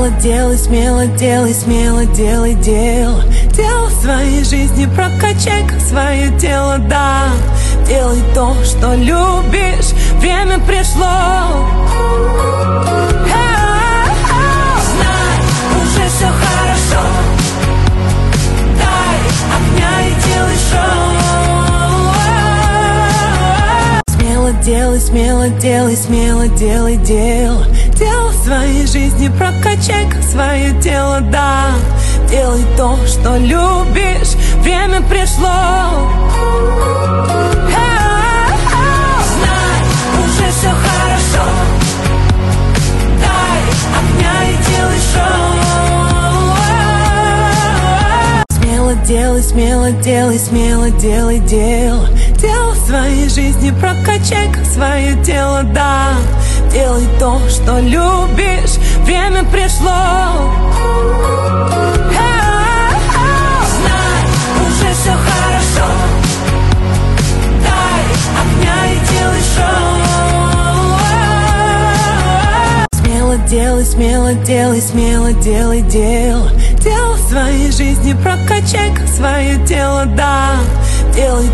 Смело делай, смело делай, смело делай дело. Дело в своей жизни прокачай как свое тело, да. Делай то, что любишь, время пришло. Знай, уже все хорошо. Дай огня и делай шоу. Смело делай, смело делай, смело делай дело. Дело в своей жизни прокачай как свое тело, да. Делай то, что любишь, время пришло. Знай, уже все хорошо. Дай огня и делай шоу. Смело делай, смело делай, смело делай дело. Дело в своей жизни прокачай как свое тело, да. Делай то, что любишь, время пришло. Знай, уже все хорошо. Дай огня и делай шоу. Смело делай, смело делай, смело делай дело. Дело в своей жизни прокачай как свое тело, да. Делай